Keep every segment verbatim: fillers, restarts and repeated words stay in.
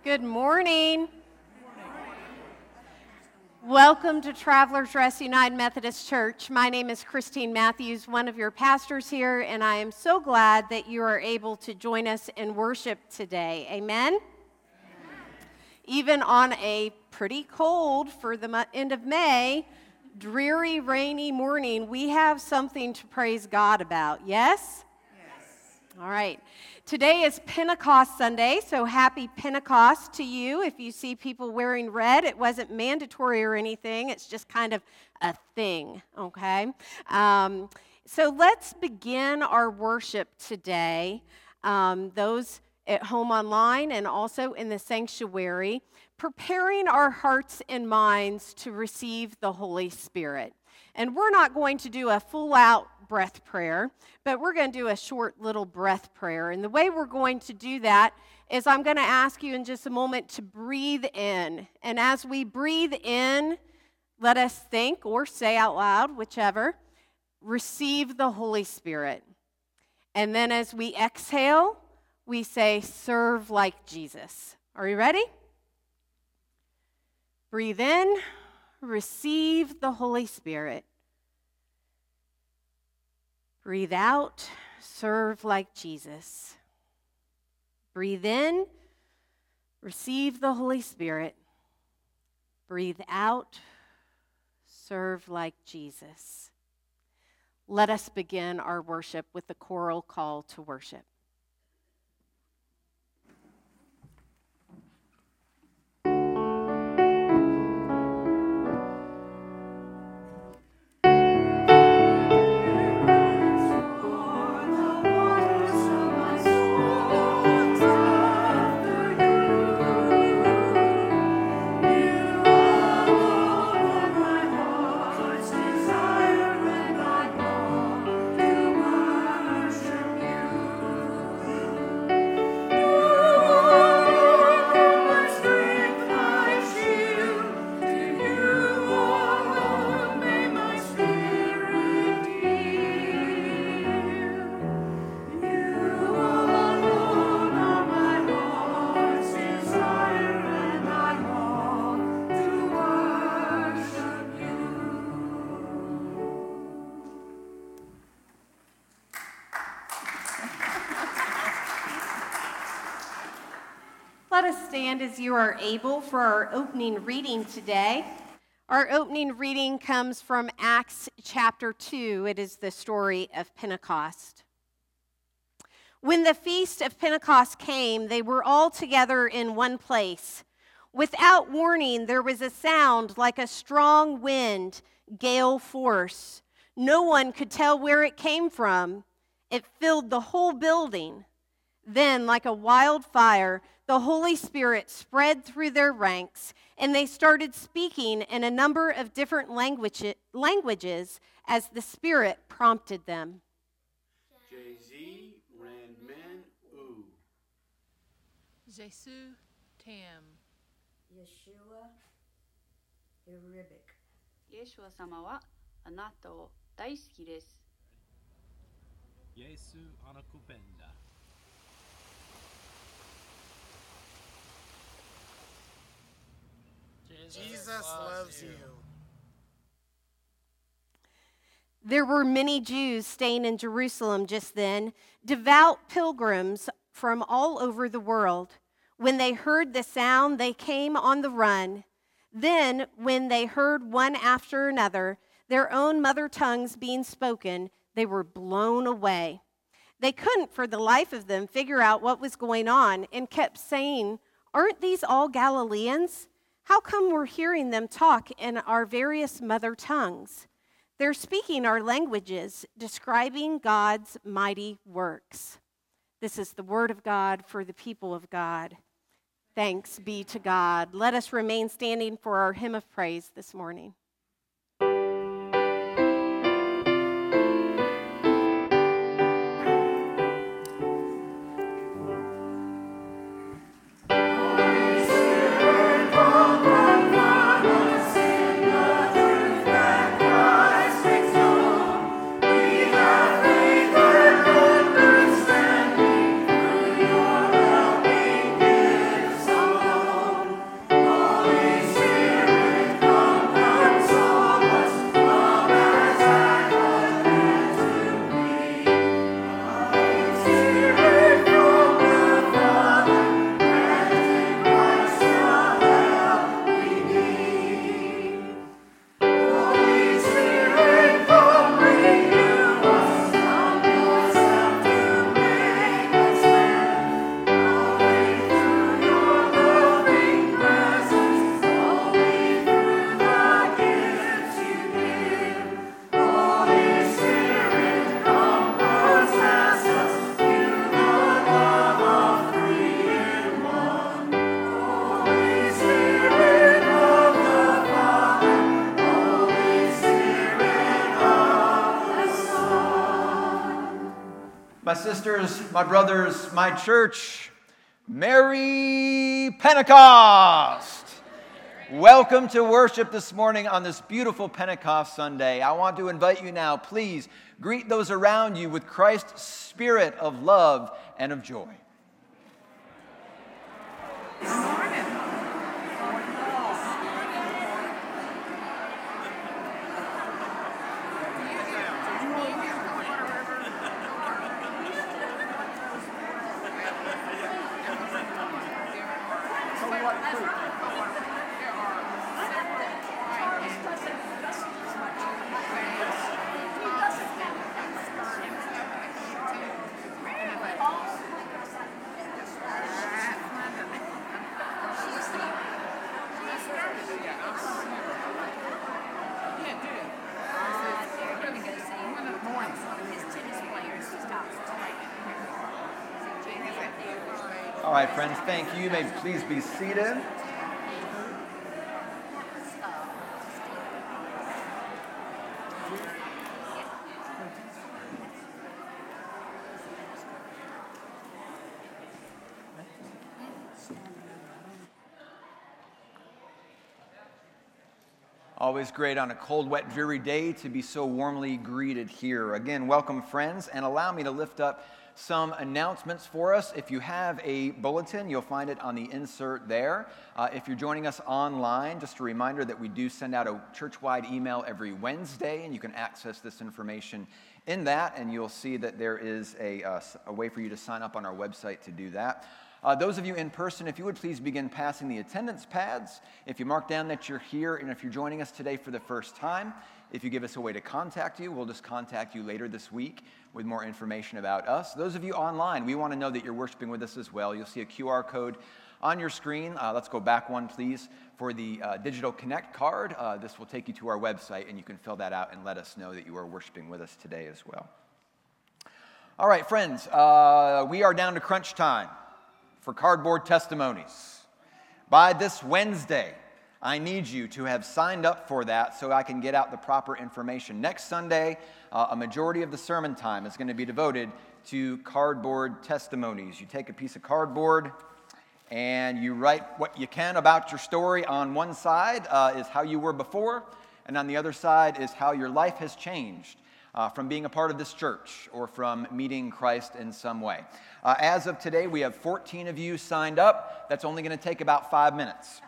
Good morning. Welcome to Travelers Rest United Methodist Church. My name is Christine Matthews, one of your pastors here, and I am so glad that you are able to join us in worship today. Amen? Amen. Even on a pretty cold, for the end of May, dreary, rainy morning, we have something to praise God about. Yes? Yes. All right. Today is Pentecost Sunday, so happy Pentecost to you. If you see people wearing red, it wasn't mandatory or anything. It's just kind of a thing, okay? Um, so let's begin our worship today. Um, those at home online and also in the sanctuary, preparing our hearts and minds to receive the Holy Spirit. And we're not going to do a full-out breath prayer, but we're going to do a short little breath prayer. And the way we're going to do that is I'm going to ask you in just a moment to breathe in. And as we breathe in, let us think or say out loud, whichever, receive the Holy Spirit. And then as we exhale, we say, serve like Jesus. Are you ready? Breathe in, receive the Holy Spirit. Breathe out, serve like Jesus. Breathe in, receive the Holy Spirit. Breathe out, serve like Jesus. Let us begin our worship with the choral call to worship. Let us stand as you are able for our opening reading today. Our opening reading comes from Acts chapter two. It is the story of Pentecost. When the feast of Pentecost came, they were all together in one place. Without warning, there was a sound like a strong wind, gale force. No one could tell where it came from. It filled the whole building. Then, like a wildfire, the Holy Spirit spread through their ranks, and they started speaking in a number of different language, languages as the Spirit prompted them. Jésus ren men u. Jésus tam. Yeshua Arabic. イエシュア様はあなたを大好きです。 Yesu anakupenda. Jesus loves you. There were many Jews staying in Jerusalem just then, devout pilgrims from all over the world. When they heard the sound, they came on the run. Then, when they heard one after another, their own mother tongues being spoken, they were blown away. They couldn't for the life of them figure out what was going on and kept saying, "Aren't these all Galileans? How come we're hearing them talk in our various mother tongues? They're speaking our languages, describing God's mighty works." This is the word of God for the people of God. Thanks be to God. Let us remain standing for our hymn of praise this morning. Someone sisters, my brothers, my church, Merry Pentecost! Welcome to worship this morning on this beautiful Pentecost Sunday. I want to invite you now, please greet those around you with Christ's spirit of love and of joy. All right, friends, thank you. You may please be seated. Always great on a cold, wet, dreary day to be so warmly greeted here. Again, welcome, friends, and allow me to lift up some announcements for us. If you have a bulletin, you'll find it on the insert there. Uh, if you're joining us online, just a reminder that we do send out a church-wide email every Wednesday, and you can access this information in that, and you'll see that there is a, uh, a way for you to sign up on our website to do that. Uh, those of you in person, if you would please begin passing the attendance pads. If you mark down that you're here, and if you're joining us today for the first time, if you give us a way to contact you, we'll just contact you later this week with more information about us. Those of you online, we want to know that you're worshiping with us as well. You'll see a Q R code on your screen. Uh, let's go back one, please, for the uh, Digital Connect card. Uh, this will take you to our website, and you can fill that out and let us know that you are worshiping with us today as well. All right, friends, uh, we are down to crunch time for cardboard testimonies. By this Wednesday, I need you to have signed up for that so I can get out the proper information. Next Sunday, uh, a majority of the sermon time is going to be devoted to cardboard testimonies. You take a piece of cardboard and you write what you can about your story. On one side uh, is how you were before, and on the other side is how your life has changed uh, from being a part of this church or from meeting Christ in some way. Uh, as of today, we have fourteen of you signed up. That's only going to take about five minutes.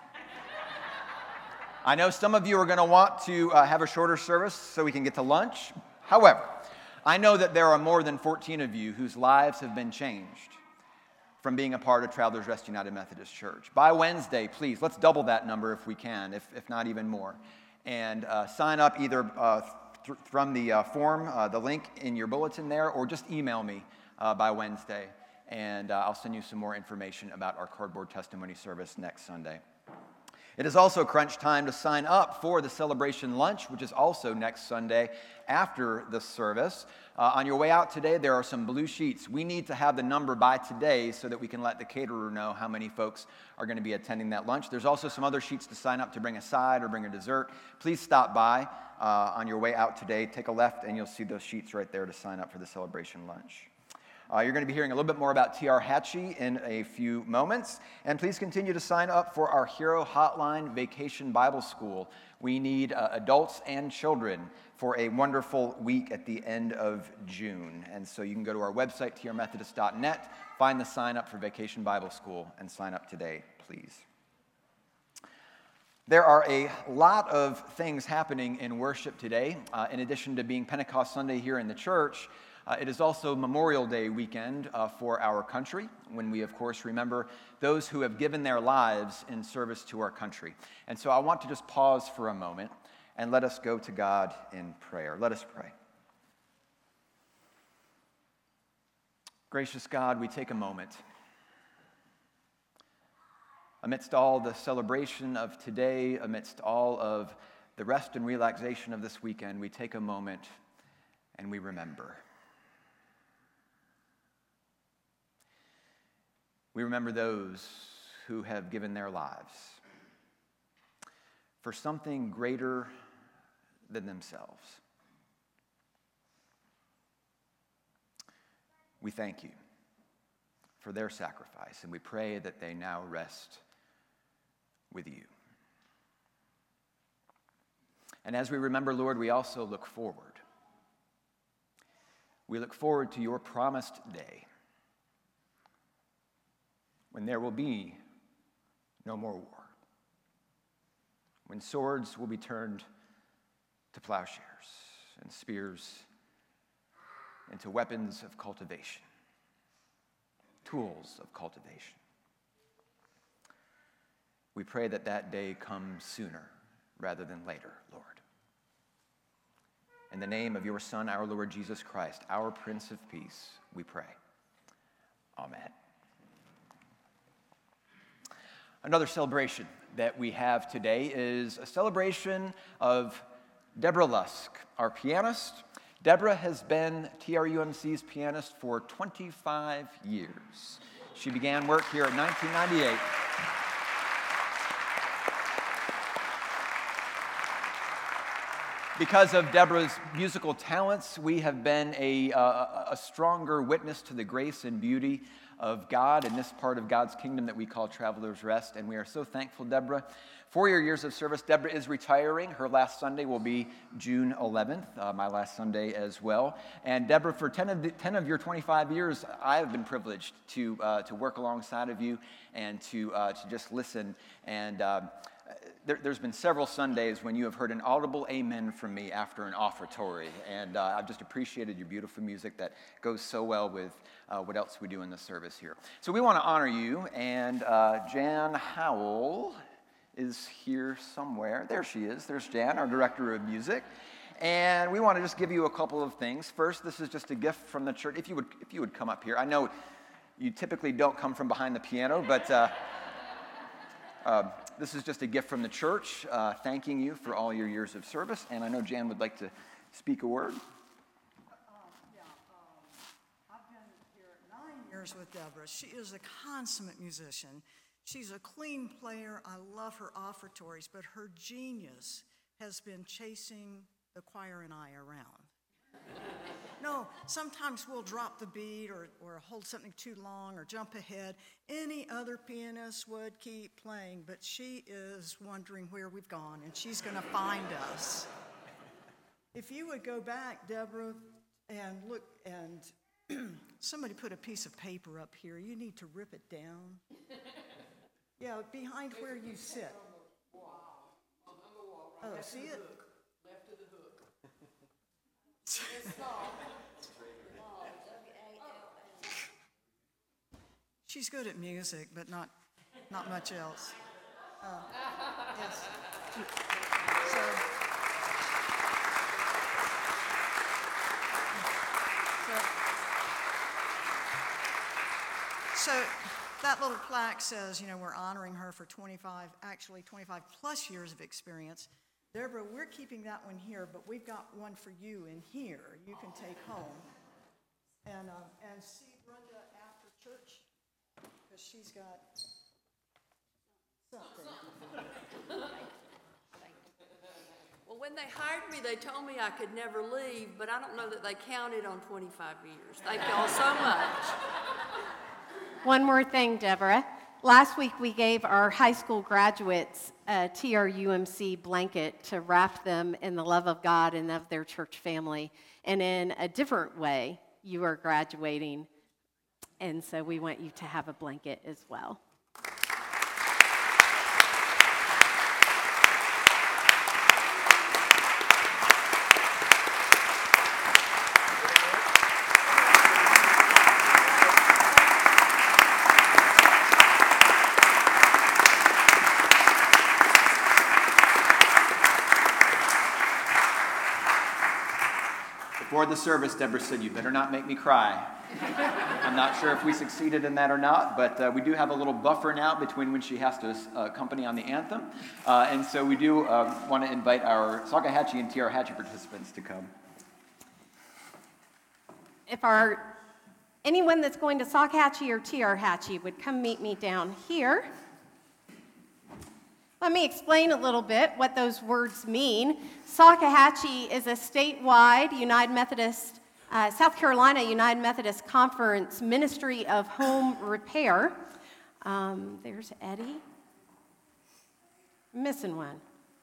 I know some of you are going to want to uh, have a shorter service so we can get to lunch. However, I know that there are more than fourteen of you whose lives have been changed from being a part of Travelers Rest United Methodist Church. By Wednesday, please, let's double that number if we can, if, if not even more. And uh, sign up either uh, th- from the uh, form, uh, the link in your bulletin there, or just email me uh, by Wednesday, and uh, I'll send you some more information about our cardboard testimony service next Sunday. It is also crunch time to sign up for the celebration lunch, which is also next Sunday after the service. Uh, on your way out today, there are some blue sheets. We need to have the number by today so that we can let the caterer know how many folks are going to be attending that lunch. There's also some other sheets to sign up to bring a side or bring a dessert. Please stop by uh, on your way out today. Take a left, and you'll see those sheets right there to sign up for the celebration lunch. Uh, you're going to be hearing a little bit more about T R Hatchie in a few moments. And please continue to sign up for our Hero Hotline Vacation Bible School. We need uh, adults and children for a wonderful week at the end of June. And so you can go to our website, t r methodist dot net, find the sign up for Vacation Bible School, and sign up today, please. There are a lot of things happening in worship today. Uh, in addition to being Pentecost Sunday here in the church, Uh, it is also Memorial Day weekend uh, for our country, when we, of course, remember those who have given their lives in service to our country. And so I want to just pause for a moment and let us go to God in prayer. Let us pray. Gracious God, we take a moment. Amidst all the celebration of today, amidst all of the rest and relaxation of this weekend, we take a moment and we remember. We remember those who have given their lives for something greater than themselves. we thank you for their sacrifice, and we pray that they now rest with you. And as we remember, Lord, we also look forward. We look forward to your promised day when there will be no more war, when swords will be turned to plowshares and spears into weapons of cultivation, tools of cultivation. We pray that that day comes sooner rather than later, Lord. In the name of your Son, our Lord Jesus Christ, our Prince of Peace, we pray. Amen. Another celebration that we have today is a celebration of Deborah Lusk, our pianist. Deborah has been T R U M C's pianist for twenty-five years. She began work here in nineteen ninety-eight. Because of Deborah's musical talents, we have been a, uh, a stronger witness to the grace and beauty of God in this part of God's kingdom that we call Traveler's Rest, and we are so thankful, Deborah, for your years of service. Deborah is retiring. Her last Sunday will be June eleventh, uh, my last Sunday as well. And Deborah, for ten of, the, ten of your twenty-five years, I have been privileged to uh, to work alongside of you and to uh, to just listen. And uh, there, there's been several Sundays when you have heard an audible amen from me after an offertory, and uh, I've just appreciated your beautiful music that goes so well with uh, what else we do in the service here. So we want to honor you, and uh, Jan Howell is here somewhere. There she is. There's Jan, our director of music. And we want to just give you a couple of things. First, this is just a gift from the church. If you would, if you would come up here. I know you typically don't come from behind the piano, but uh, uh, this is just a gift from the church, uh, thanking you for all your years of service. And I know Jan would like to speak a word. Uh, yeah, um, I've been here nine years with Deborah. She is a consummate musician. She's a clean player. I love her offertories, but her genius has been chasing the choir and I around. No, sometimes we'll drop the beat or, or hold something too long or jump ahead. Any other pianist would keep playing, but she is wondering where we've gone, and she's going to find us. If you would go back, Deborah, and look, and somebody put a piece of paper up here. You need to rip it down. Yeah, behind where you sit. Oh, see it? Left of the hook. She's good at music, but not not much else. Uh, yes. So, so, so that little plaque says, you know, we're honoring her for twenty-five, actually twenty-five plus years of experience. Deborah, we're keeping that one here, but we've got one for you in here you can take home. And, uh, and see Brenda after church, because she's got something. Well, when they hired me, they told me I could never leave, but I don't know that they counted on twenty-five years. Thank y'all so much. One more thing, Deborah. Last week we gave our high school graduates a T R U M C blanket to wrap them in the love of God and of their church family. And in a different way, you are graduating, and so we want you to have a blanket as well. Before the service, Deborah said, "You better not make me cry." I'm not sure if we succeeded in that or not, but uh, we do have a little buffer now between when she has to uh, accompany on the anthem. Uh, and so we do uh, want to invite our Salkehatchie and T R Hatchie participants to come. If our anyone that's going to Salkehatchie or T R Hatchie would come meet me down here. Let me explain a little bit what those words mean. Salkehatchie is a statewide United Methodist uh, South Carolina United Methodist Conference Ministry of Home Repair. Um, there's Eddie. I'm missing one.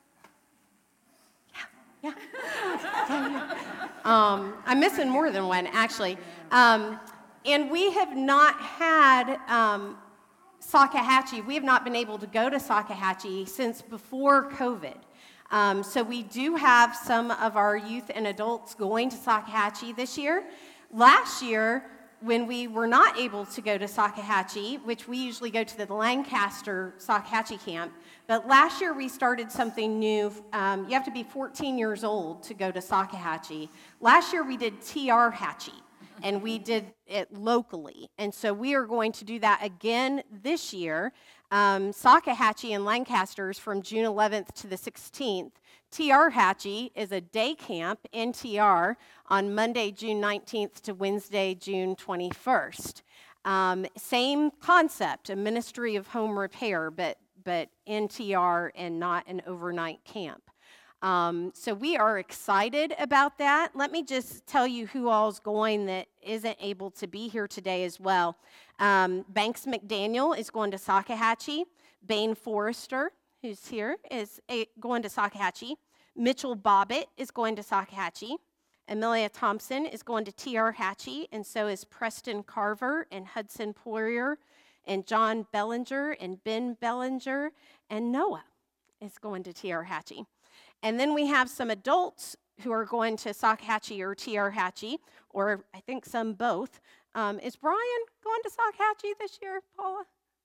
Yeah, yeah. um, I'm missing more than one, actually. Um, and we have not had um, Salkehatchie. We have not been able to go to Salkehatchie since before COVID. Um, so we do have some of our youth and adults going to Salkehatchie this year. Last year, when we were not able to go to Salkehatchie, which we usually go to the Lancaster Salkehatchie camp, but last year we started something new. Um, you have to be fourteen years old to go to Salkehatchie. Last year we did T R Hatchie, and we did it locally. And so we are going to do that again this year. Um, Salkehatchie in Lancaster is from June eleventh to the sixteenth. T R Hatchie is a day camp in T R on Monday, June nineteenth to Wednesday, June twenty-first. Um, same concept, a ministry of home repair, but, but in T R and not an overnight camp. Um, so we are excited about that. Let me just tell you who all's going that isn't able to be here today as well. Um, Banks McDaniel is going to Salkehatchie. Bain Forrester, who's here, is a, going to Salkehatchie. Mitchell Bobbitt is going to Salkehatchie. Amelia Thompson is going to T R Hatchie, and so is Preston Carver and Hudson Poirier and John Bellinger and Ben Bellinger, and Noah is going to T R Hatchie. And then we have some adults who are going to Salkehatchie or T R Hatchie, or I think some both. Um, is Brian going to Salkehatchie this year, Paula?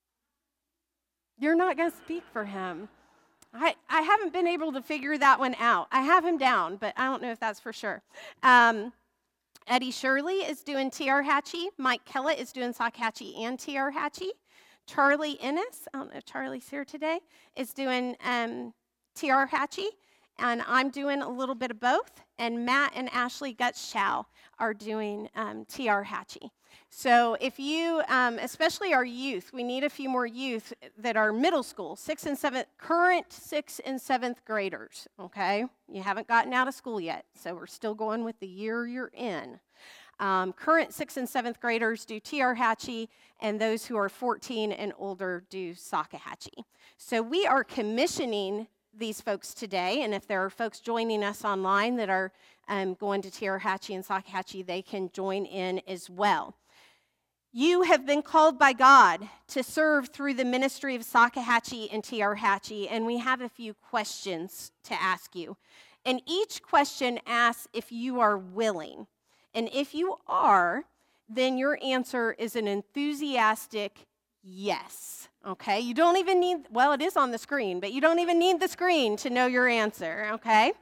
You're not going to speak for him. I, I haven't been able to figure that one out. I have him down, but I don't know if that's for sure. Um, Eddie Shirley is doing T R Hatchie. Mike Kellett is doing Salkehatchie and T R Hatchie. Charlie Ennis, I don't know if Charlie's here today, is doing um, T R Hatchie. And I'm doing a little bit of both. And Matt and Ashley Gutschow are doing um, T R Hatchie. So if you, um, especially our youth, we need a few more youth that are middle school, sixth and seventh, current sixth and seventh graders, okay? You haven't gotten out of school yet, so we're still going with the year you're in. Um, current sixth and seventh graders do T R Hatchie, and those who are fourteen and older do Salkehatchie. So we are commissioning these folks today, and if there are folks joining us online that are um, going to T R Hatchie and Salkehatchie, they can join in as well. You have been called by God to serve through the ministry of Salkehatchie and T R Hatchie, and we have a few questions to ask you. And each question asks if you are willing. And if you are, then your answer is an enthusiastic yes. Okay, you don't even need, well, it is on the screen, but you don't even need the screen to know your answer, okay?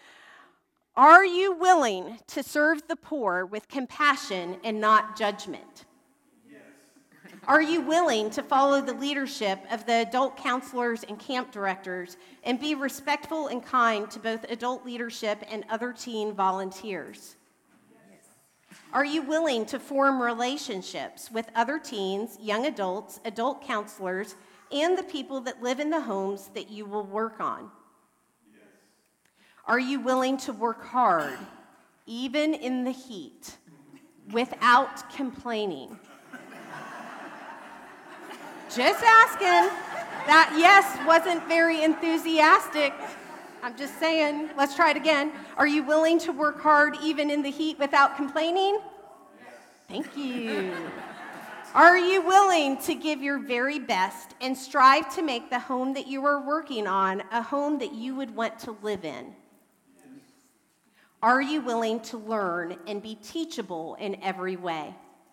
Are you willing to serve the poor with compassion and not judgment? Yes. Are you willing to follow the leadership of the adult counselors and camp directors and be respectful and kind to both adult leadership and other teen volunteers? Are you willing to form relationships with other teens, young adults, adult counselors, and the people that live in the homes that you will work on? Yes. Are you willing to work hard, even in the heat, without complaining? Just asking. That yes wasn't very enthusiastic. I'm just saying, let's try it again. Are you willing to work hard even in the heat without complaining? Yes. Thank you. Are you willing to give your very best and strive to make the home that you are working on a home that you would want to live in? Yes. Are you willing to learn and be teachable in every way?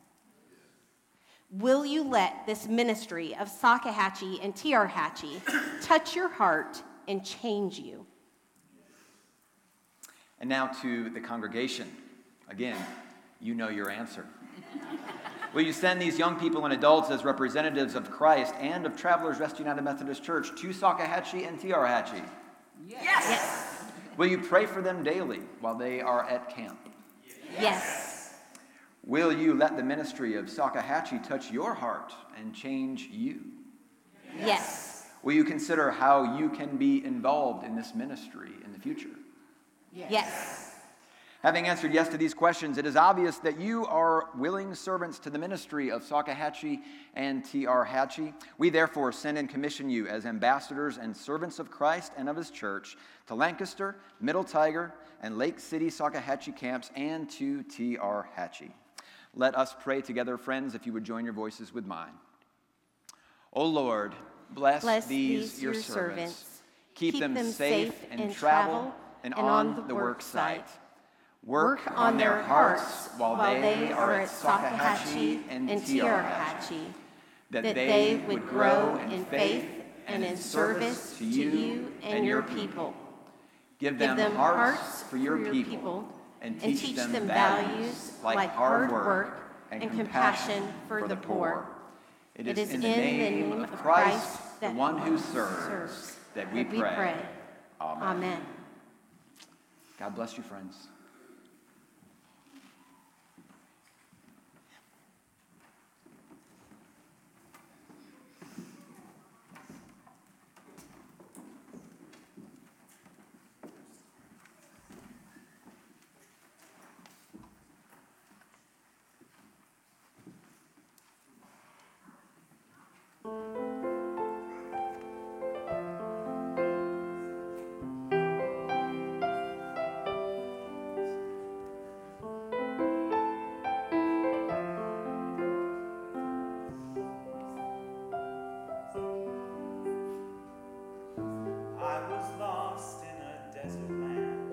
Will you let this ministry of Salkehatchie and T R Hatchie touch your heart and change you? And now to the congregation. Again, you know your answer. Will you send these young people and adults as representatives of Christ and of Travelers Rest United Methodist Church to Salkehatchie and T R Hatchie? Yes. Yes. Will you pray for them daily while they are at camp? Yes. Yes. Will you let the ministry of Salkehatchie touch your heart and change you? Yes. Yes. Will you consider how you can be involved in this ministry in the future? Yes. Yes. Having answered yes to these questions, it is obvious that you are willing servants to the ministry of Salkehatchie and T R Hatchie. We therefore send and commission you as ambassadors and servants of Christ and of his church to Lancaster, Middle Tiger, and Lake City Salkehatchie camps, and to T R Hatchie. Let us pray together, friends, if you would join your voices with mine. O Lord, bless, Bless these, these your your servants. servants. Keep, Keep them, them safe safe in in travel travel and, and on, on the the work work site. site. Work, on their hearts while they are at Salkehatchie and T R Hatchie, that they would grow in faith and in service to you and your people. Give them hearts for your people and teach them values like hard work and compassion for the poor. It is in the name of Christ, the one who serves, that we pray. Amen. Amen. God bless you, friends. I was lost in a desert land,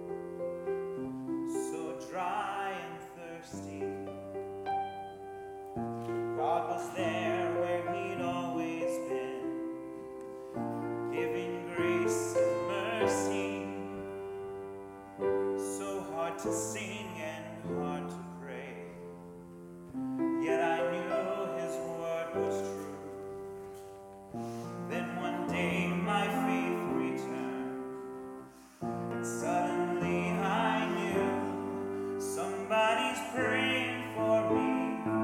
so dry and thirsty. God was there where he'd always been, giving grace and mercy. So hard to sing and hard to pray, yet I knew his word was true. Then one day my faith returned, and suddenly I knew somebody's praying for me.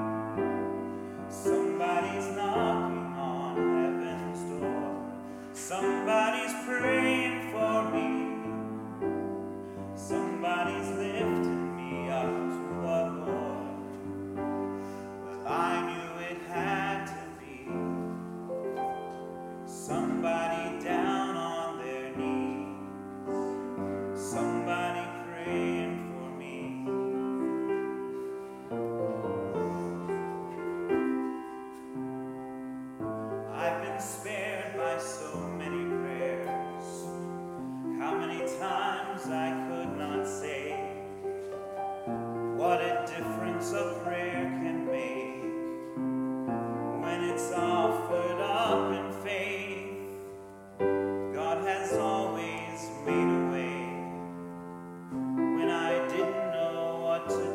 Somebody's knocking on heaven's door. Somebody's praying for me. Somebody's lifting me up to the Lord. Well, I knew it had to be somebody down on their knees, somebody praying for me. I've been spared by so many prayers, how many times I could not say what a difference a prayer can make when it's offered up in faith. God has always made a way when I didn't know what to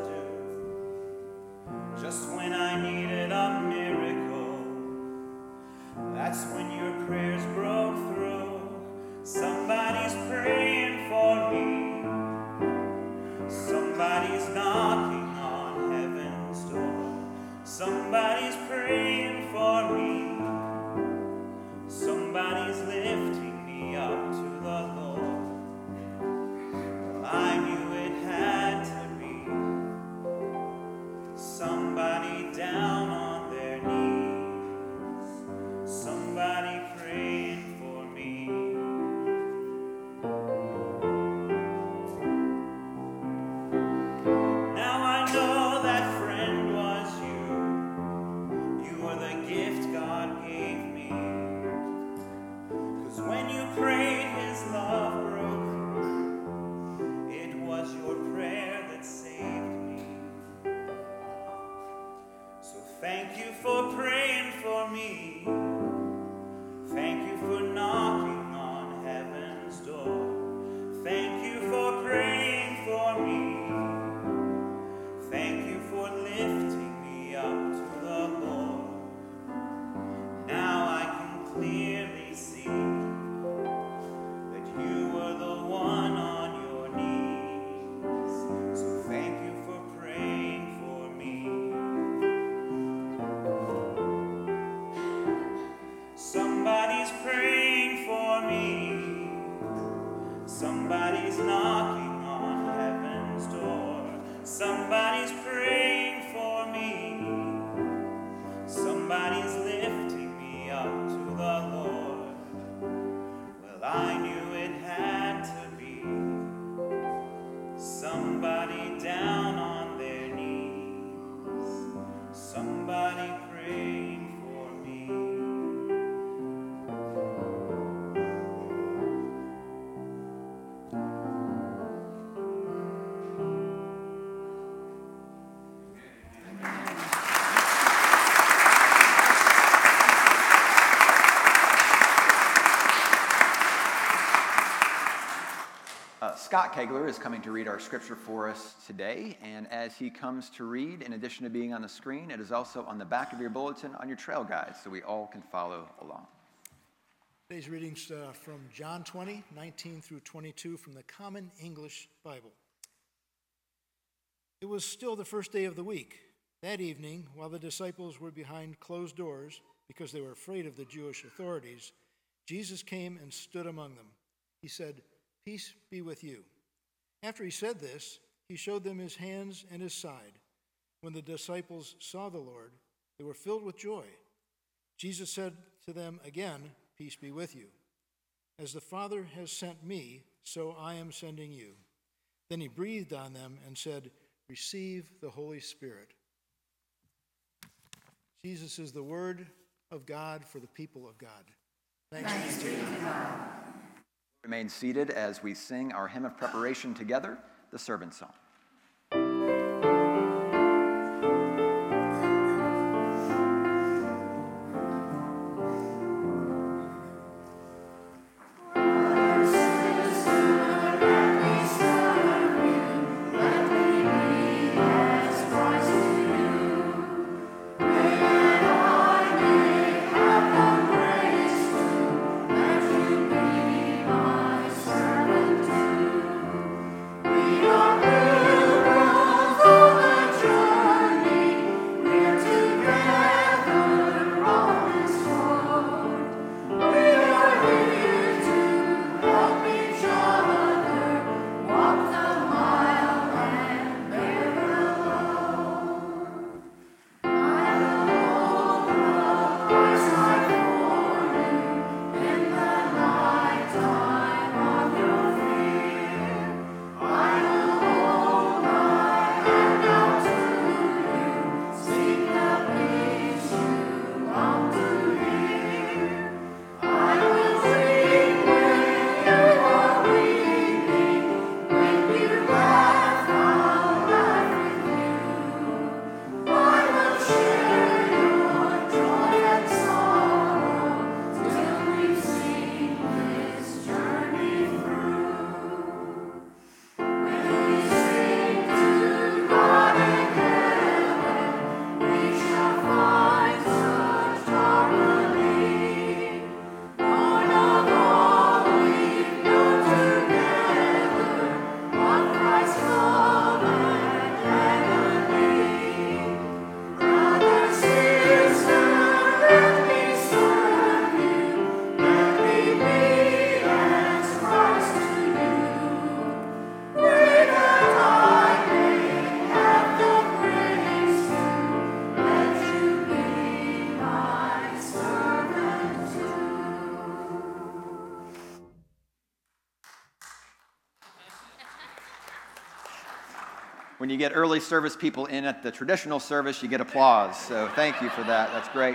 do. Just when I needed a miracle, that's when your prayers broke through. Somebody's praying for me. Somebody's knocking on heaven's door. Somebody's praying for me. Somebody's lifting me up to the Lord. Well, I knew it had to be somebody down on their knees, somebody praying for me. Now I know that friend was you. You were the gift God gave me. 'Cause when you prayed, his love broke through. It was your prayer that saved me. So thank you for praying for me. Thank you for knocking on heaven's door. Thank you for praying for me. Thank you for lifting me up to the Lord. Now I can clearly see that you were the one on your knees. So thank you for praying for me. Somebody's praying for me. Somebody's knocking on heaven's door. Scott Kegler is coming to read our scripture for us today, and as he comes to read, in addition to being on the screen, it is also on the back of your bulletin on your trail guide, so we all can follow along. Today's readings uh, from John twenty, nineteen through twenty-two from the Common English Bible. It was still the first day of the week. That evening, while the disciples were behind closed doors because they were afraid of the Jewish authorities, Jesus came and stood among them. He said, "Peace be with you." After he said this, he showed them his hands and his side. When the disciples saw the Lord, they were filled with joy. Jesus said to them again, "Peace be with you. As the Father has sent me, so I am sending you." Then he breathed on them and said, "Receive the Holy Spirit." Jesus is the word of God for the people of God. Thanks, Thanks be to God. Remain seated as we sing our hymn of preparation together, the servant song. When you get early service people in at the traditional service, you get applause. So thank you for that. That's great.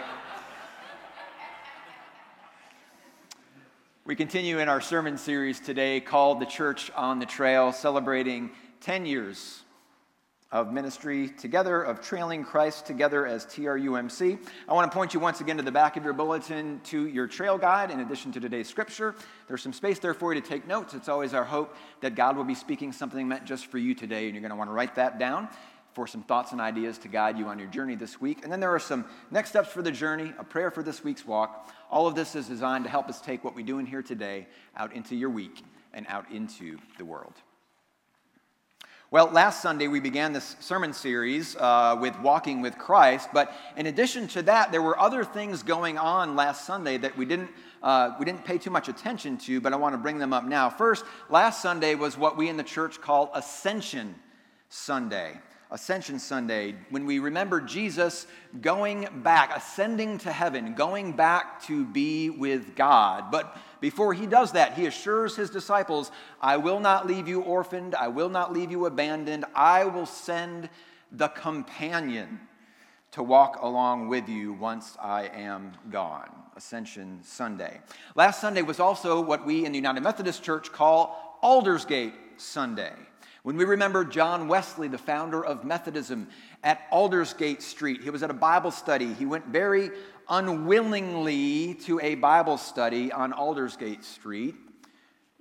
We continue in our sermon series today called The Church on the Trail, celebrating ten years of ministry together, of trailing Christ together as T R U M C. I want to point you once again to the back of your bulletin to your trail guide in addition to today's scripture. There's some space there for you to take notes. It's always our hope that God will be speaking something meant just for you today, and you're going to want to write that down for some thoughts and ideas to guide you on your journey this week. And then there are some next steps for the journey, a prayer for this week's walk. All of this is designed to help us take what we do in here today out into your week and out into the world. Well, last Sunday we began this sermon series uh, with Walking with Christ, but in addition to that, there were other things going on last Sunday that we didn't uh, we didn't pay too much attention to, but I want to bring them up now. First, last Sunday was what we in the church call Ascension Sunday. Ascension Sunday, when we remember Jesus going back, ascending to heaven, going back to be with God. But before he does that, he assures his disciples, I will not leave you orphaned, I will not leave you abandoned, I will send the companion to walk along with you once I am gone. Ascension Sunday. Last Sunday was also what we in the United Methodist Church call Aldersgate Sunday. When we remember John Wesley, the founder of Methodism, at Aldersgate Street, he was at a Bible study. He went very unwillingly to a Bible study on Aldersgate Street.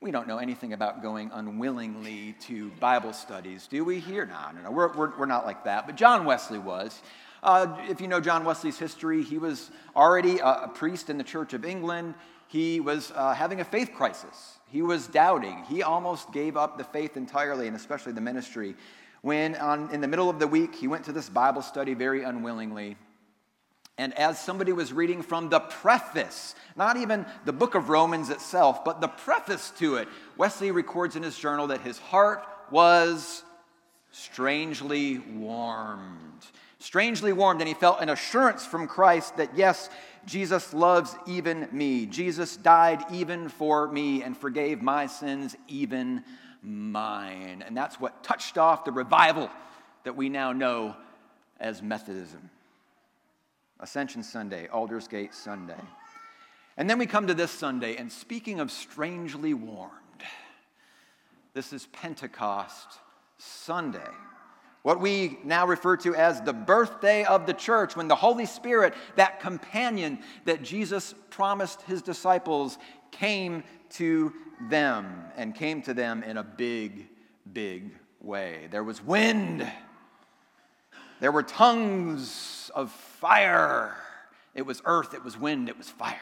We don't know anything about going unwillingly to Bible studies, do we here? No, no, no, we're, we're, we're not like that. But John Wesley was. Uh, if you know John Wesley's history, he was already a, a priest in the Church of England. He was uh, having a faith crisis. He was doubting. He almost gave up the faith entirely, and especially the ministry, when on, in the middle of the week, he went to this Bible study very unwillingly. And as somebody was reading from the preface, not even the book of Romans itself, but the preface to it, Wesley records in his journal that his heart was strangely warmed. Strangely warmed, and he felt an assurance from Christ that, yes, Jesus loves even me. Jesus died even for me and forgave my sins, even mine. And that's what touched off the revival that we now know as Methodism. Ascension Sunday, Aldersgate Sunday. And then we come to this Sunday, and speaking of strangely warmed, this is Pentecost Sunday. What we now refer to as the birthday of the church, when the Holy Spirit, that companion that Jesus promised his disciples, came to them, and came to them in a big, big way. There was wind. There were tongues of fire. It was earth, it was wind, it was fire.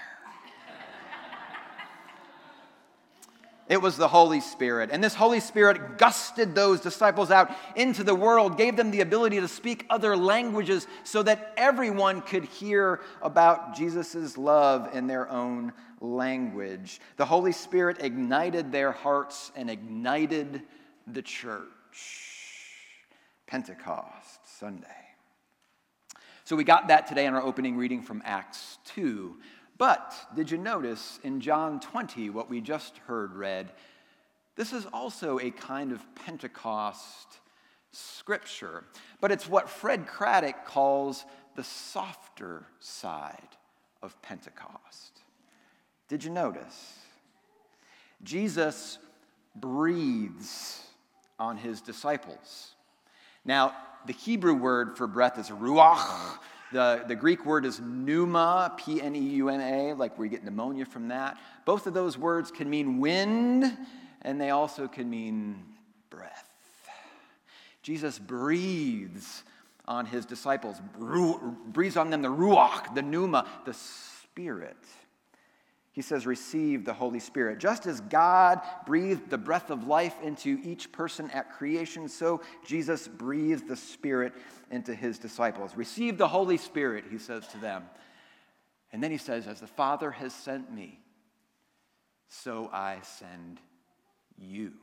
It was the Holy Spirit. And this Holy Spirit gusted those disciples out into the world, gave them the ability to speak other languages so that everyone could hear about Jesus' love in their own language. The Holy Spirit ignited their hearts and ignited the church. Pentecost Sunday. So we got that today in our opening reading from Acts two. But did you notice in John twenty, what we just heard read, this is also a kind of Pentecost scripture. But it's what Fred Craddock calls the softer side of Pentecost. Did you notice? Jesus breathes on his disciples. Now, the Hebrew word for breath is ruach. The, the Greek word is pneuma, P N E U M A, like we get pneumonia from that. Both of those words can mean wind, and they also can mean breath. Jesus breathes on his disciples, breathes on them the ruach, the pneuma, the Spirit. He says, receive the Holy Spirit. Just as God breathed the breath of life into each person at creation, so Jesus breathed the Spirit into his disciples. Receive the Holy Spirit, he says to them. And then he says, as the Father has sent me, so I send you.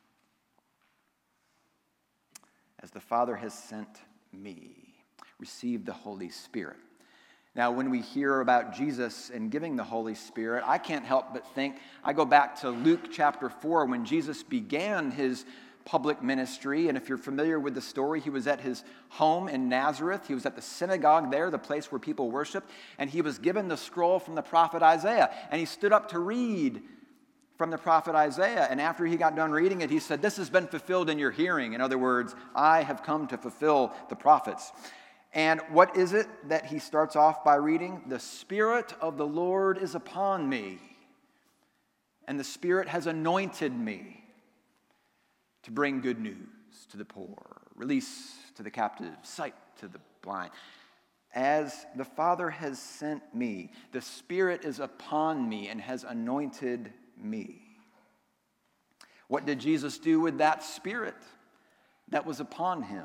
As the Father has sent me, receive the Holy Spirit. Now, when we hear about Jesus and giving the Holy Spirit, I can't help but think, I go back to Luke chapter four, when Jesus began his public ministry. And if you're familiar with the story, he was at his home in Nazareth. He was at the synagogue there, the place where people worshiped. And he was given the scroll from the prophet Isaiah. And he stood up to read from the prophet Isaiah. And after he got done reading it, he said, this has been fulfilled in your hearing. In other words, I have come to fulfill the prophets. And what is it that he starts off by reading? The Spirit of the Lord is upon me, and the Spirit has anointed me to bring good news to the poor, release to the captive, sight to the blind. As the Father has sent me, the Spirit is upon me and has anointed me. What did Jesus do with that Spirit that was upon him?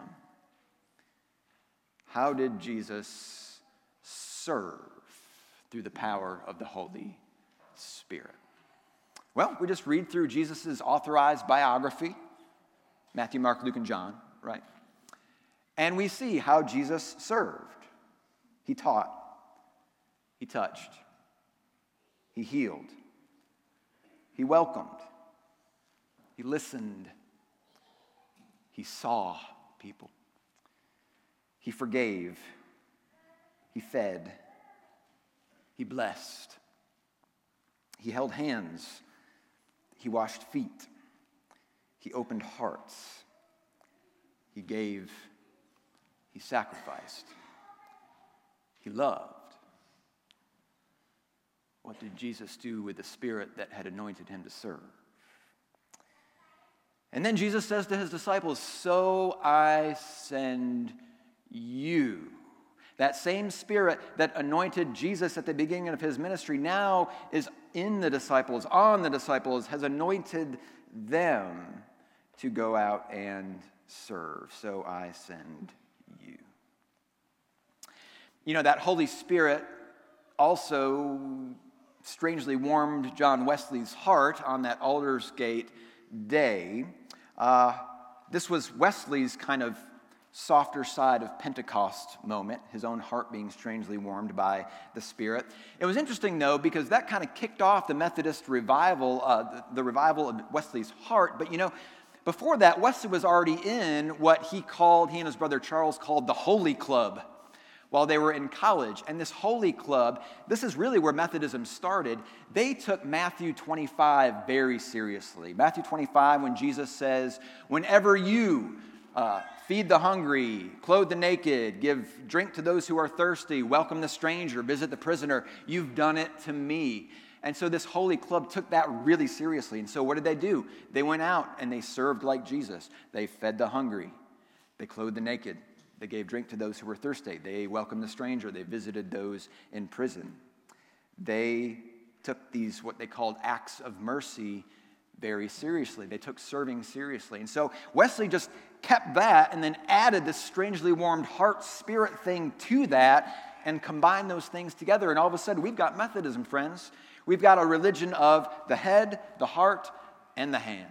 How did Jesus serve through the power of the Holy Spirit? Well, we just read through Jesus' authorized biography, Matthew, Mark, Luke, and John, right? And we see how Jesus served. He taught. He touched. He healed. He welcomed. He listened. He saw people. He forgave, he fed, he blessed, he held hands, he washed feet, he opened hearts, he gave, he sacrificed, he loved. What did Jesus do with the Spirit that had anointed him to serve? And then Jesus says to his disciples, so I send you. That same Spirit that anointed Jesus at the beginning of his ministry now is in the disciples, on the disciples, has anointed them to go out and serve. So I send you. You know, that Holy Spirit also strangely warmed John Wesley's heart on that Aldersgate day. Uh, this was Wesley's kind of softer side of Pentecost moment, his own heart being strangely warmed by the Spirit. It was interesting, though, because that kind of kicked off the Methodist revival, uh, the, the revival of Wesley's heart. But, you know, before that, Wesley was already in what he called, he and his brother Charles called the Holy Club while they were in college. And this Holy Club, this is really where Methodism started. They took Matthew twenty-five very seriously. Matthew twenty-five, when Jesus says, whenever you uh, feed the hungry, clothe the naked, give drink to those who are thirsty, welcome the stranger, visit the prisoner, you've done it to me. And so this Holy Club took that really seriously. And so what did they do? They went out and they served like Jesus. They fed the hungry. They clothed the naked. They gave drink to those who were thirsty. They welcomed the stranger. They visited those in prison. They took these, what they called acts of mercy, very seriously. They took serving seriously. And so Wesley just kept that and then added this strangely warmed heart spirit thing to that and combined those things together. And all of a sudden, we've got Methodism, friends. We've got a religion of the head, the heart, and the hands.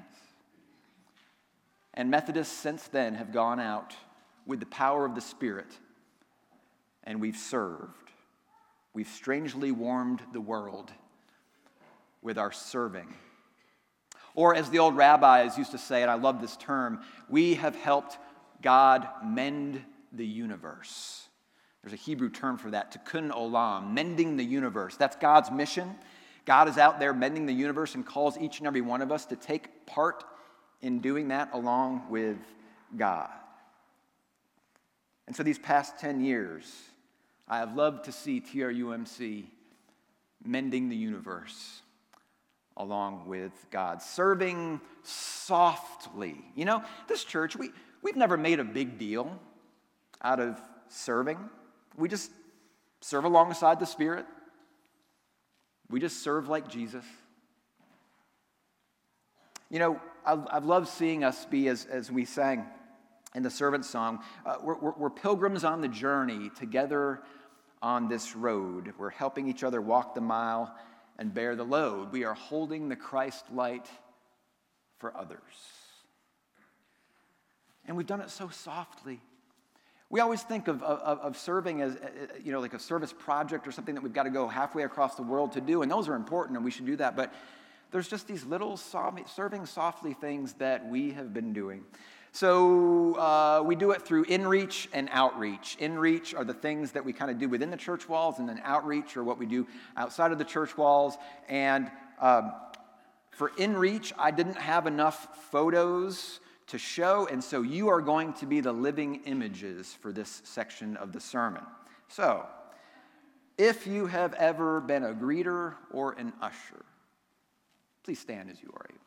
And Methodists since then have gone out with the power of the Spirit, and we've served. We've strangely warmed the world with our serving. Or as the old rabbis used to say, and I love this term, we have helped God mend the universe. There's a Hebrew term for that, tikkun olam, mending the universe. That's God's mission. God is out there mending the universe and calls each and every one of us to take part in doing that along with God. And so these past ten years, I have loved to see T R U M C mending the universe along with God, serving softly. You know, this church, we, we've never made a big deal out of serving. We just serve alongside the Spirit. We just serve like Jesus. You know, I've, I've loved seeing us be, as, as we sang in the servant song, uh, we're, we're, we're pilgrims on the journey together on this road. We're helping each other walk the mile and bear the load. We are holding the Christ light for others. And we've done it so softly. We always think of, of, of serving as, you know, like a service project or something that we've got to go halfway across the world to do, and those are important, and we should do that, but there's just these little serving softly things that we have been doing. So uh, we do it through inreach and outreach. Inreach are the things that we kind of do within the church walls, and then outreach are what we do outside of the church walls. And um, for inreach, I didn't have enough photos to show, and so you are going to be the living images for this section of the sermon. So, if you have ever been a greeter or an usher, please stand as you are able.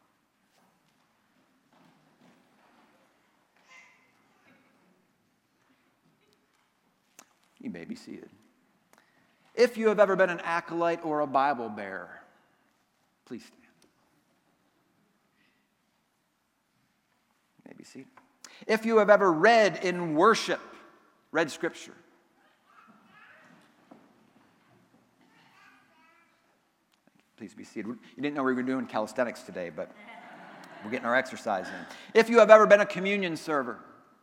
You may be seated. If you have ever been an acolyte or a Bible bearer, please stand. You may be seated. If you have ever read in worship, read Scripture, please be seated. You didn't know we were doing calisthenics today, but we're getting our exercise in. If you have ever been a communion server,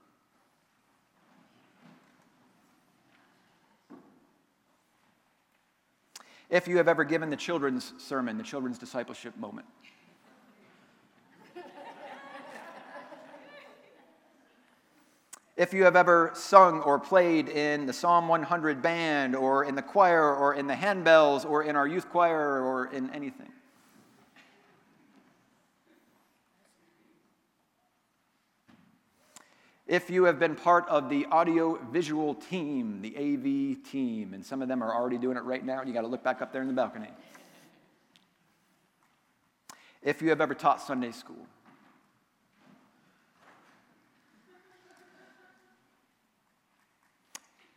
if you have ever given the children's sermon, the children's discipleship moment. If you have ever sung or played in the Psalm one hundred band or in the choir or in the handbells or in our youth choir or in anything. If you have been part of the audio-visual team, the A V team, and some of them are already doing it right now, and you got to look back up there in the balcony. If you have ever taught Sunday school.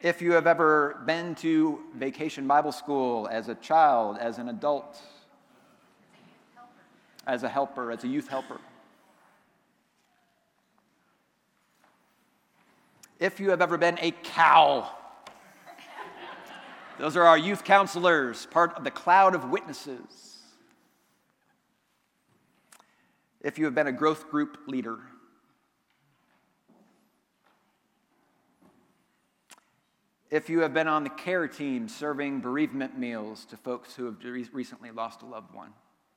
If you have ever been to Vacation Bible School as a child, as an adult, as a helper, as a youth helper. If you have ever been a cow, those are our youth counselors, part of the cloud of witnesses. If you have been a growth group leader, if you have been on the care team serving bereavement meals to folks who have re- recently lost a loved one,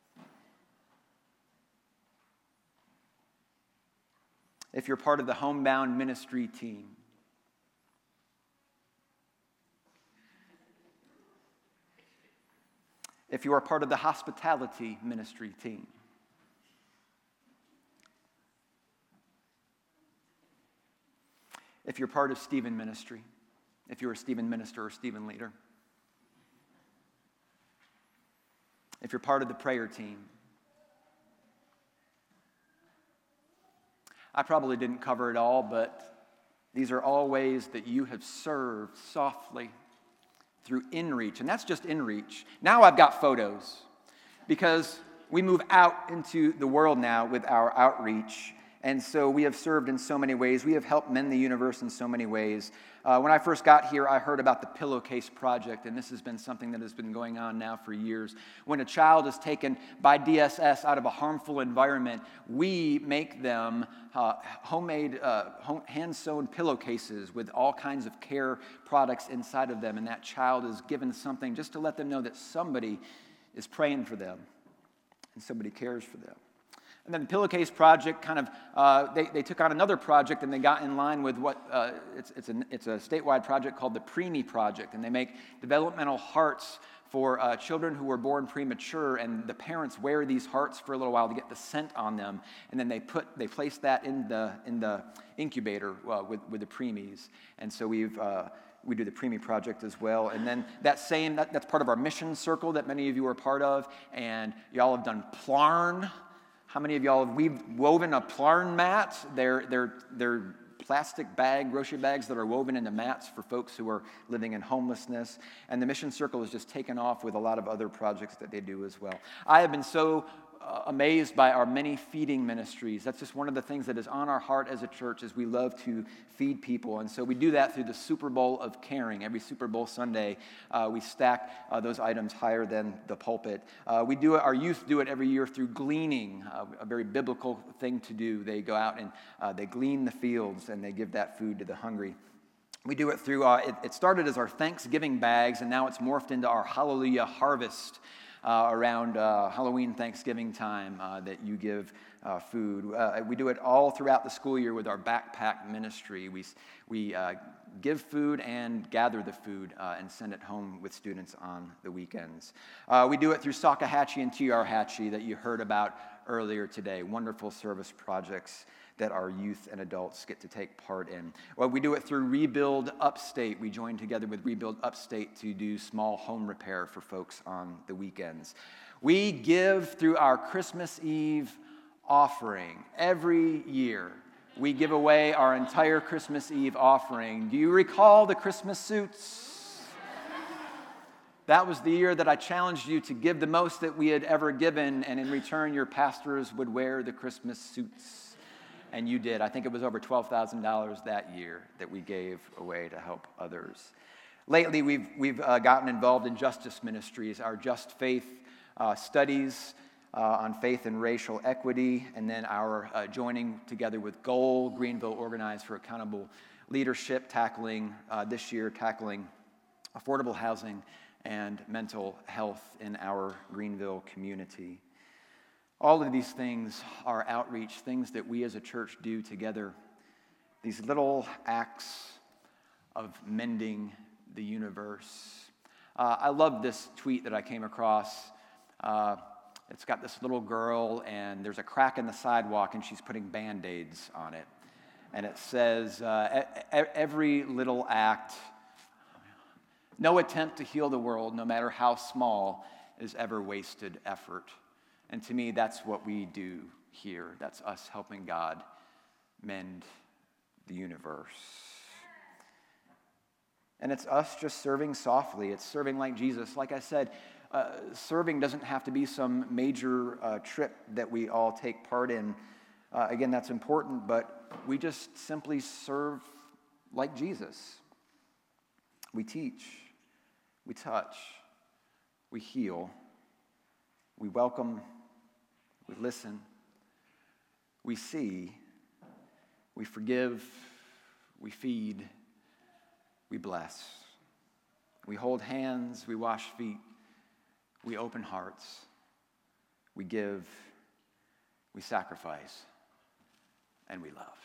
if you're part of the homebound ministry team, if you are part of the hospitality ministry team, if you're part of Stephen Ministry, if you're a Stephen minister or Stephen leader, if you're part of the prayer team. I probably didn't cover it all, but these are all ways that you have served softly through InReach, and that's just InReach. Now I've got photos, because we move out into the world now with our outreach, and so we have served in so many ways. We have helped mend the universe in so many ways. Uh, when I first got here, I heard about the Pillowcase Project, and this has been something that has been going on now for years. When a child is taken by D S S out of a harmful environment, we make them uh, homemade, uh, home, hand-sewn pillowcases with all kinds of care products inside of them, and that child is given something just to let them know that somebody is praying for them and somebody cares for them. And then the Pillowcase Project kind of, uh, they, they took on another project, and they got in line with what, uh, it's, it's, a, it's a statewide project called the Preemie Project, and they make developmental hearts for uh, children who were born premature, and the parents wear these hearts for a little while to get the scent on them, and then they put, they place that in the, in the incubator uh, with, with the preemies. And so we've, uh, we do the Preemie Project as well. And then that same, that, that's part of our mission circle that many of you are part of, and y'all have done Plarn. How many of y'all have we've woven a Plarn mat? They're, they're, they're plastic bag, grocery bags that are woven into mats for folks who are living in homelessness. And the Mission Circle has just taken off with a lot of other projects that they do as well. I have been so uh, amazed by our many feeding ministries. That's just one of the things that is on our heart as a church, is we love to feed people. And so we do that through the Super Bowl of Caring. Every Super Bowl Sunday, uh, we stack uh, those items higher than the pulpit. Uh, we do it, our youth do it every year through gleaning, uh, a very biblical thing to do. They go out and uh, they glean the fields, and they give that food to the hungry. We do it through, uh, it, it started as our Thanksgiving bags, and now it's morphed into our Hallelujah Harvest uh, around uh, Halloween, Thanksgiving time uh, that you give uh, food. Uh, we do it all throughout the school year with our backpack ministry. We, we uh, give food and gather the food uh, and send it home with students on the weekends. Uh, we do it through Salkehatchie and T R Hatchie that you heard about earlier today. Wonderful service projects that our youth and adults get to take part in. Well, we do it through Rebuild Upstate. We join together with Rebuild Upstate to do small home repair for folks on the weekends. We give through our Christmas Eve offering. Every year, we give away our entire Christmas Eve offering. Do you recall the Christmas suits? That was the year that I challenged you to give the most that we had ever given, and in return, your pastors would wear the Christmas suits. And you did. I think it was over twelve thousand dollars that year that we gave away to help others. Lately, we've, we've uh, gotten involved in justice ministries, our Just Faith uh, studies uh, on faith and racial equity, and then our uh, joining together with Goal, Greenville Organized for Accountable Leadership, tackling uh, this year, tackling affordable housing and mental health in our Greenville community. All of these things are outreach, things that we as a church do together, these little acts of mending the universe. Uh, I love this tweet that I came across. Uh, it's got this little girl, and there's a crack in the sidewalk, and she's putting Band-Aids on it. And it says, uh, every little act, no attempt to heal the world, no matter how small, is ever wasted effort. And to me, that's what we do here. That's us helping God mend the universe. And it's us just serving softly. It's serving like Jesus. Like I said, uh, serving doesn't have to be some major uh, trip that we all take part in. Uh, again, that's important, but we just simply serve like Jesus. We teach, we touch, we heal, we welcome, we listen, we see, we forgive, we feed, we bless. We hold hands, we wash feet, we open hearts, we give, we sacrifice, and we love.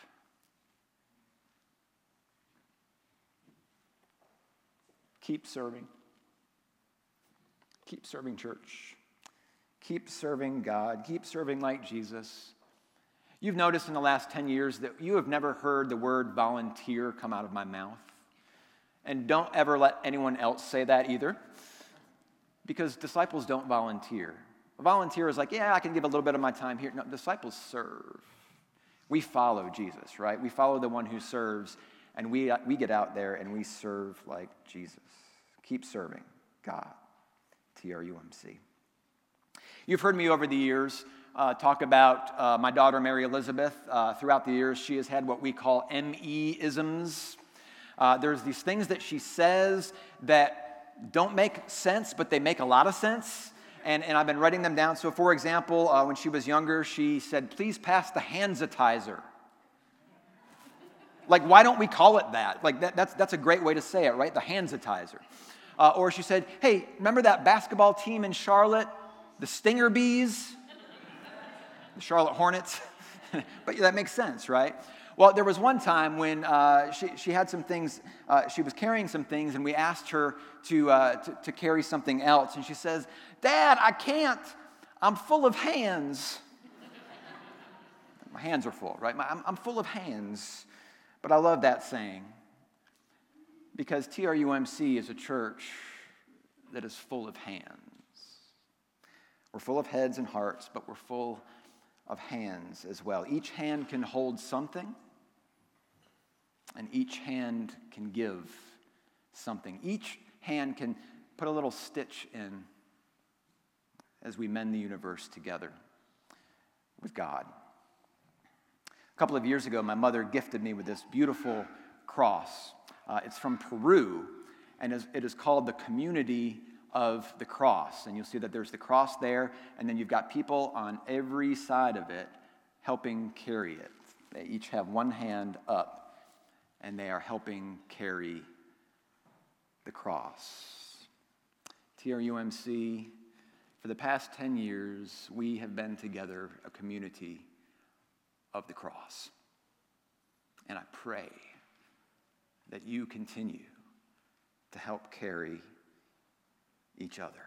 Keep serving. Keep serving church. Keep serving God. Keep serving like Jesus. You've noticed in the last ten years that you have never heard the word volunteer come out of my mouth. And don't ever let anyone else say that either, because disciples don't volunteer. A volunteer is like, yeah, I can give a little bit of my time here. No, disciples serve. We follow Jesus, right? We follow the one who serves, and we, we get out there and we serve like Jesus. Keep serving God. T R U M C. You've heard me over the years uh, talk about uh, my daughter, Mary Elizabeth. Uh, throughout the years, she has had what we call M E-isms. Uh, there's these things that she says that don't make sense, but they make a lot of sense. And, and I've been writing them down. So, for example, uh, when she was younger, she said, please pass the handsitizer. Like, why don't we call it that? Like, that, that's, that's a great way to say it, right? The handsitizer. Uh, or she said, hey, remember that basketball team in Charlotte? The Stinger Bees? The Charlotte Hornets? But that makes sense, right? Well, there was one time when uh, she, she had some things, uh, she was carrying some things, and we asked her to, uh, to, to carry something else. And she says, Dad, I can't. I'm full of hands. My hands are full, right? My, I'm, I'm full of hands. But I love that saying, because T R U M C is a church that is full of hands. We're full of heads and hearts, but we're full of hands as well. Each hand can hold something, and each hand can give something. Each hand can put a little stitch in as we mend the universe together with God. A couple of years ago, my mother gifted me with this beautiful cross. Uh, it's from Peru, and it is called the Community of the Cross. And you'll see that there's the cross there, and then you've got people on every side of it helping carry it. They each have one hand up, and they are helping carry the cross. T R U M C, for the past ten years, we have been together a community of the cross. And I pray that you continue to help carry each other.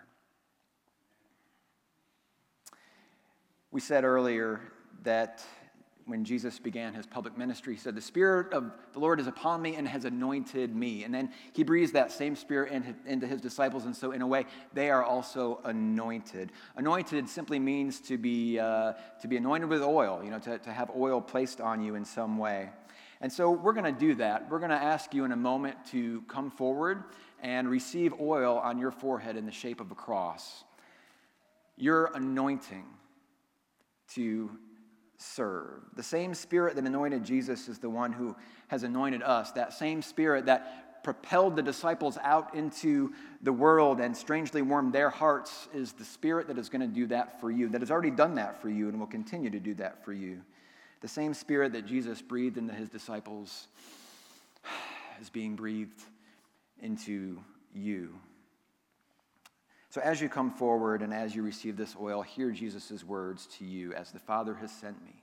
We said earlier that when Jesus began his public ministry, he said, the Spirit of the Lord is upon me and has anointed me. And then he breathes that same Spirit into his disciples, and so in a way, they are also anointed. Anointed simply means to be uh, to be anointed with oil, you know, to, to have oil placed on you in some way. And so we're going to do that. We're going to ask you in a moment to come forward and receive oil on your forehead in the shape of a cross. Your anointing to serve. The same Spirit that anointed Jesus is the one who has anointed us. That same Spirit that propelled the disciples out into the world and strangely warmed their hearts is the Spirit that is going to do that for you, that has already done that for you and will continue to do that for you. The same Spirit that Jesus breathed into his disciples is being breathed into you. So as you come forward and as you receive this oil, hear Jesus' words to you. As the Father has sent me,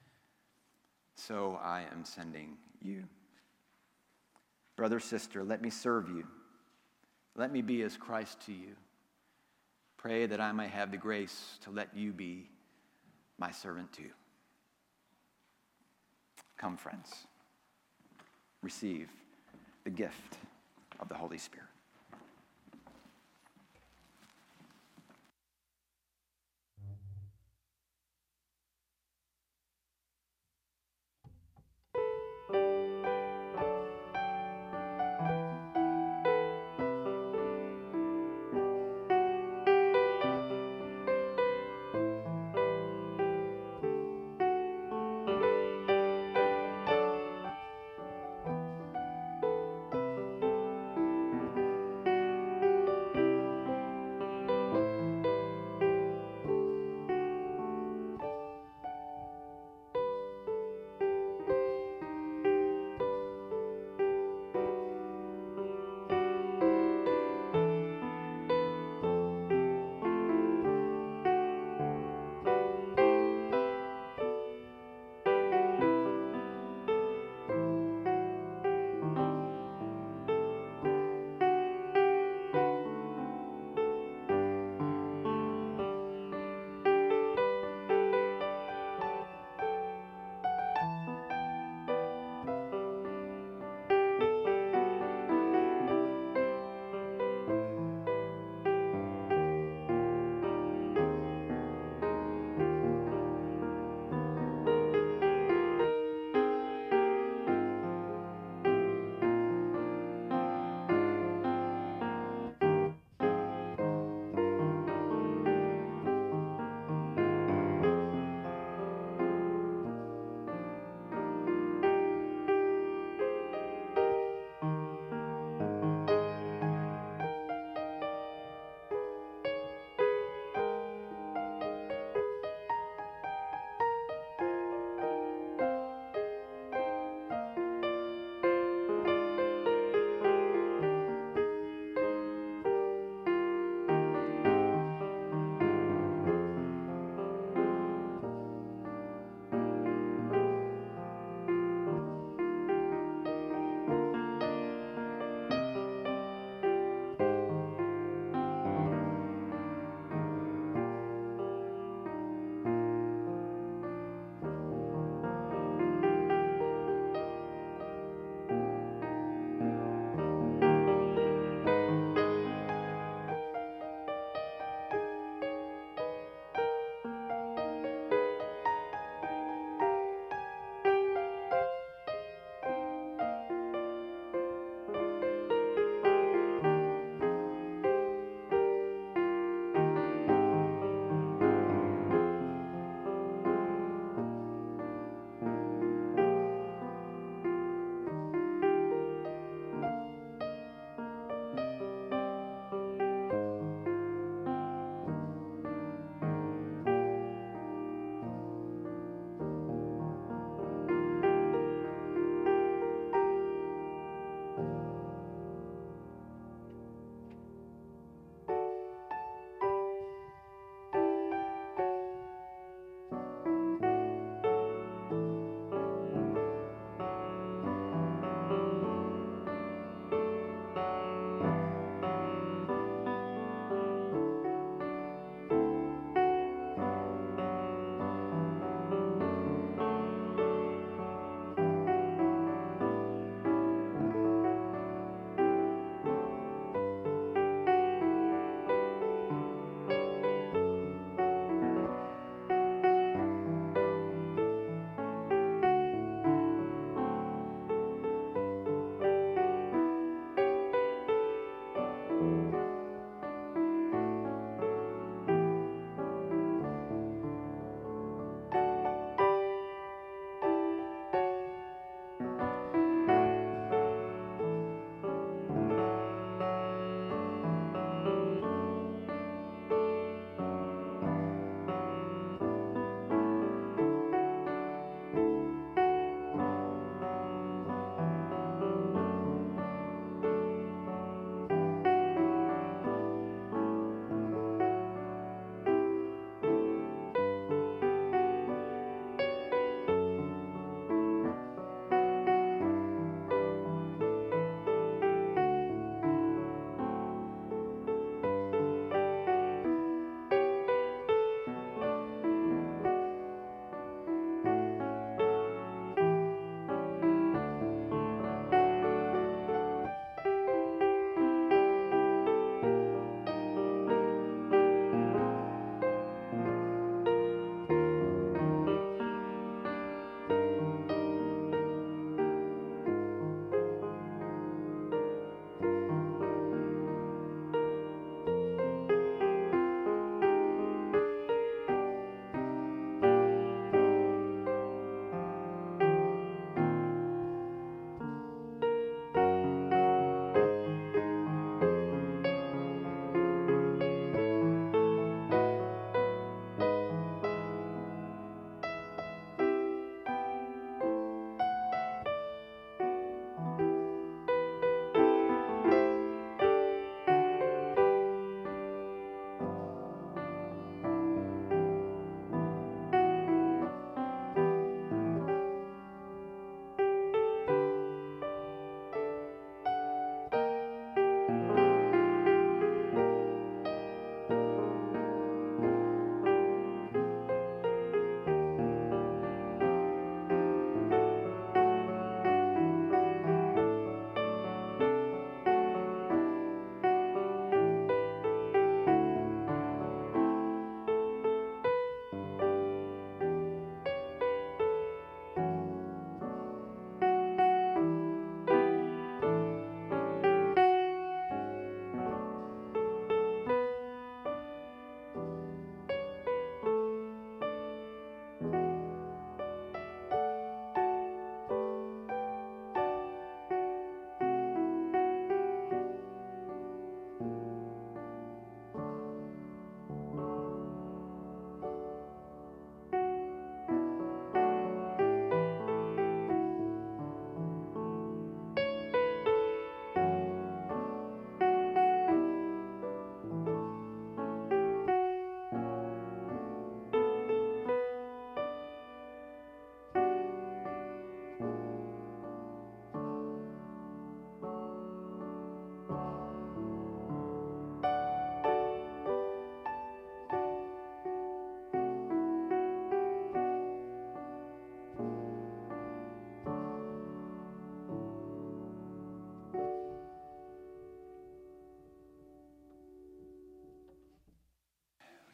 so I am sending you. Brother, sister, let me serve you. Let me be as Christ to you. Pray that I may have the grace to let you be my servant too. Come, friends. Receive the gift of the Holy Spirit.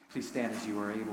Please stand as you are able.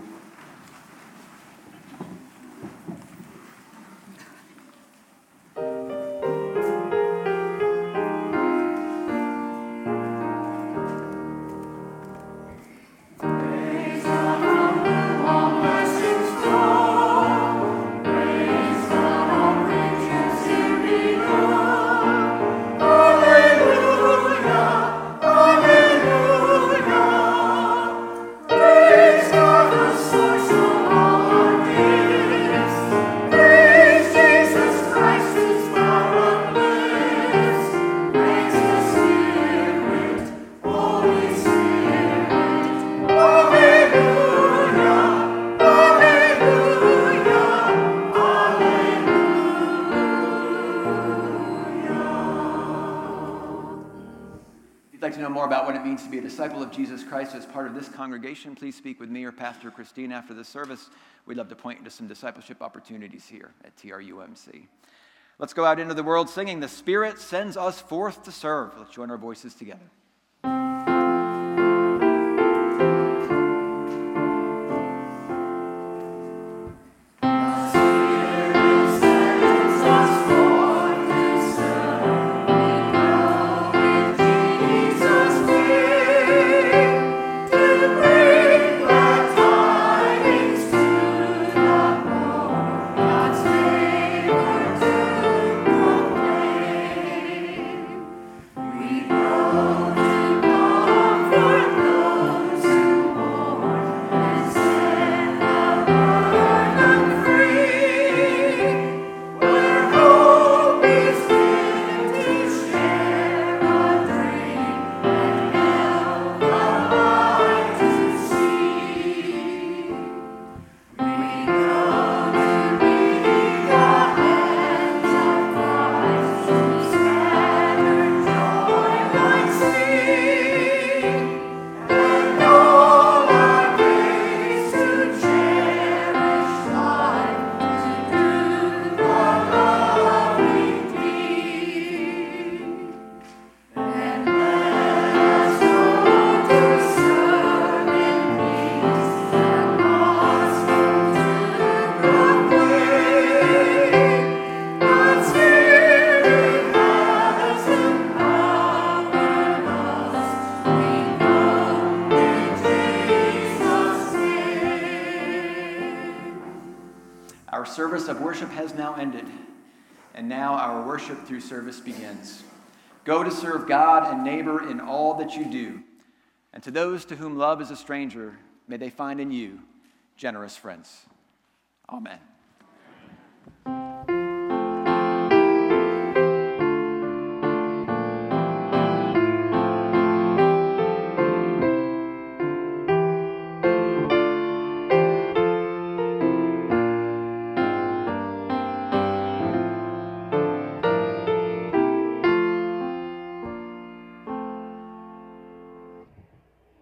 To be a disciple of Jesus Christ as part of this congregation, please speak with me or Pastor Christine after the service. We'd love to point you to some discipleship opportunities here at T R U M C. Let's go out into the world singing, "The Spirit sends us forth to serve." Let's join our voices together. Service of worship has now ended, and now our worship through service begins. Go to serve God and neighbor in all that you do, and to those to whom love is a stranger, may they find in you generous friends. Amen.